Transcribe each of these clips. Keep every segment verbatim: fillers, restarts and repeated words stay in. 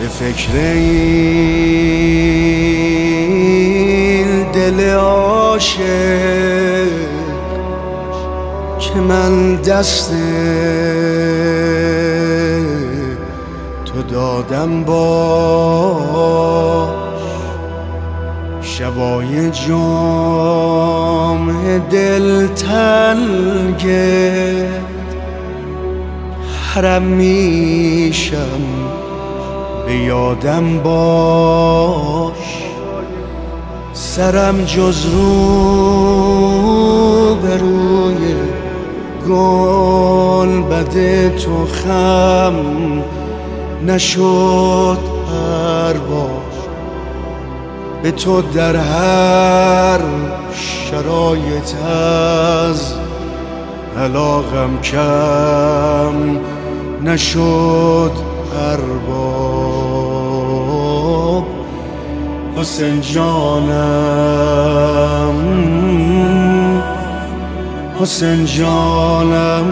به فکر این دل عاشق که من دست تو دادم باش، شبای جام دل تنگ حرم میشم به یادم باش، سرم جز رو به روی گل بده تو خم نشد هر بار، به تو در هر شرایط از علاقم کم نشد هر بار. حسین جانم، حسین جانم،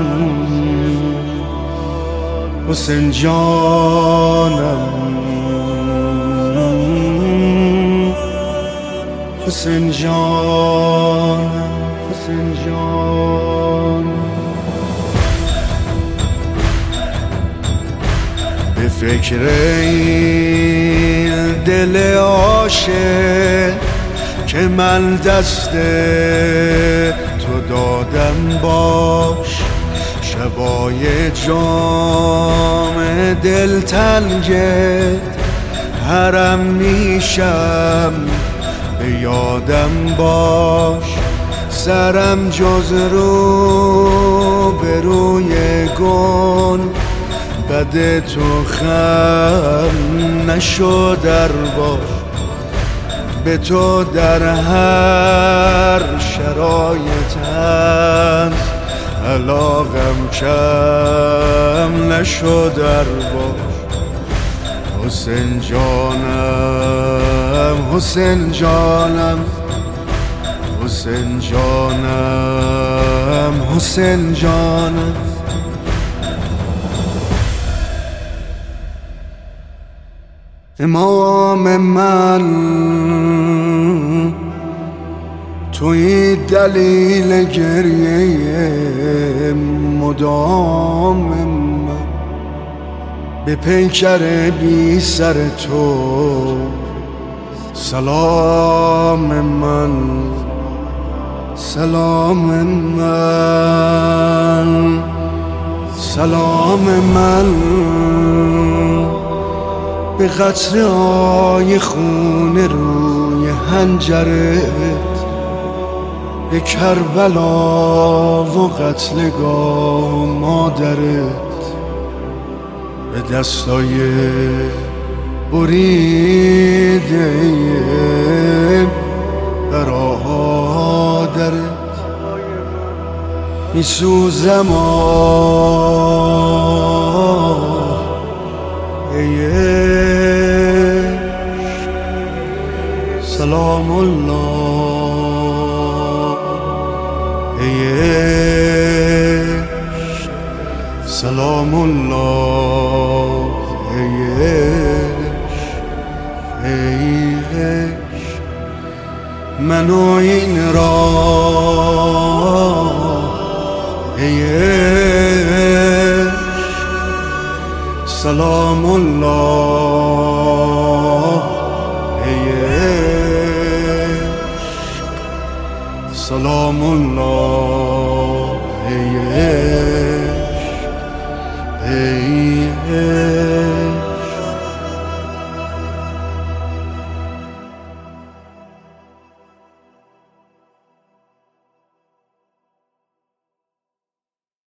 حسین جانم، حسین جانم، حسین جانم. به فکر این دل عاشق که من دست تو دادم باش، شبای جام دل تنگت حرم میشم به یادم باش، سرم جز رو به روی گل بده تو خم نشد در باش، به تو در هر شرایط هست علاقم کم نشد در باش. حسین جانم، حسین جانم، حسین جانم، حسین جانم. امام من توی دلیل گریه مدام من، به پیکر بی سر تو سلام من، سلام من، سلام من، به قطره‌های خون روی حنجرت، به کربلا و قتلگاه مادرت، به دستای بریده برادرت میسوزم آه ای عشق. سلام الله ای عشق، سلام الله ای عشق، ای عشق. من و این راه ای عشق، سلام الله